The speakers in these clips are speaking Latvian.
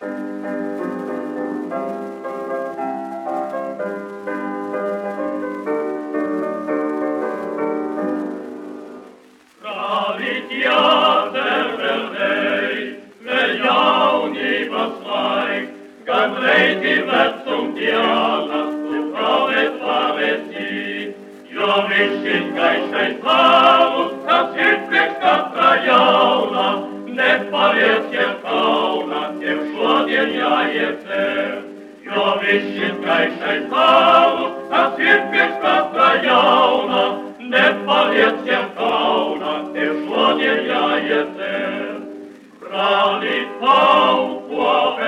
Gan leidivät sun tialas, tu provet vavesi, jo višķis gaišais plavus, kas ir priekš katra jauna, nepaliec jeb kauna, tev šodien jāieceļ. Jo višķis gaišais plavus, kas ir priekš katra jauna, nepaliec jeb kauna, tev šodien jāieceļ. Brāli, pauko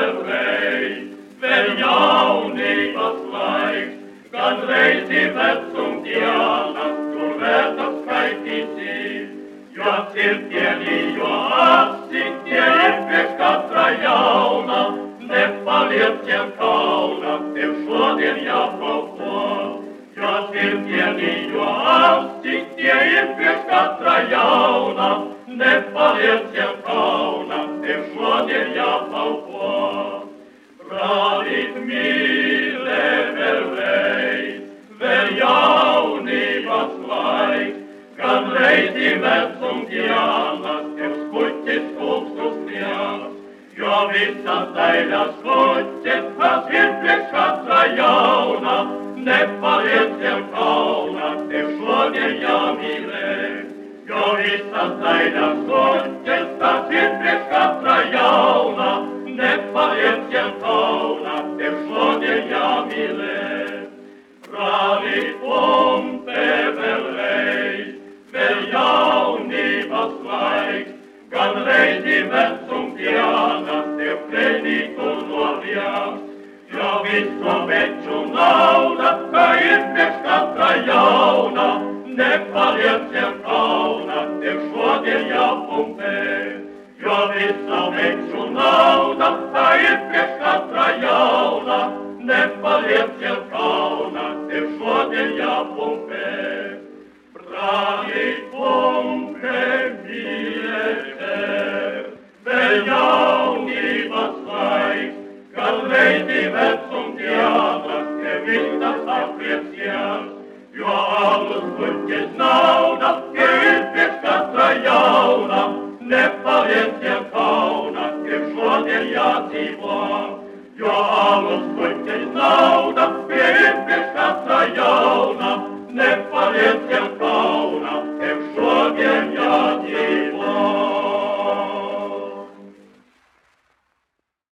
vēl jaunības laiks, gan reizi vecum dienas, tu vērtas skaitīsi, jo cirtieni, jo apsik, tie ir priekš katra jauna, nepaliec jeb kauna, tev šodien jāpauko. Jo cirtieni, jo apsik, tie ir priekš katra jauna, nepaliec jeb kauna, tev šodien jāpauko. Brālit mīlē vēl jaunības laiks, gan reizi vecum dienas, tev skuķis kūpstus liels, jo visas daļas skuķis, kas ir priekš katra jauna, nepaliec jeb kauna, tev šodien jāmīlē. Jo visas daļas skuķis, kas ir priekš katra jauna, nepaliec jeb kauna, tev šodien jāmīlē. Brāli, pumpe vēl jaunības laiks, gan reizi vecum dienas, tev plenītu novies. Jo visu veču nauda, ka ir priekš katra jauna, nepaliec jeb kauna, tev šodien jāpumpe. Jo visu veču nauda, ka ir priekš katra jauna, nepaliec jeb kauna, tev šodien jāpumpe. Brāli, pumpe mīlēte, vēl jaunības laiks, gan reizi vecum dienas, tev visas apriecijas. Jo alus puķis nauda, ka ir priekš katra jauna, nepaliec jeb kauna, tev šodien jādzīvo. Jo alus puķis nauda, ka ir priekš katra jauna, nepaliec jeb